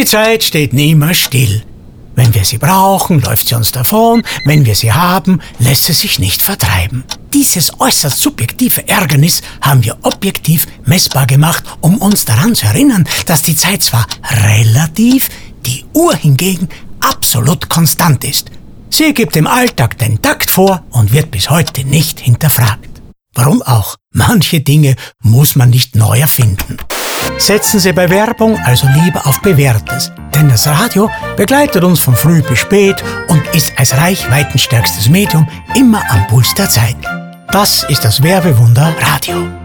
Die Zeit steht niemals still. Wenn wir sie brauchen, läuft sie uns davon. Wenn wir sie haben, lässt sie sich nicht vertreiben. Dieses äußerst subjektive Ärgernis haben wir objektiv messbar gemacht, um uns daran zu erinnern, dass die Zeit zwar relativ, die Uhr hingegen absolut konstant ist. Sie gibt im Alltag den Takt vor und wird bis heute nicht hinterfragt. Warum auch? Manche Dinge muss man nicht neu erfinden. Setzen Sie bei Werbung also lieber auf Bewährtes, denn das Radio begleitet uns von früh bis spät und ist als reichweitenstärkstes Medium immer am Puls der Zeit. Das ist das Werbewunder Radio.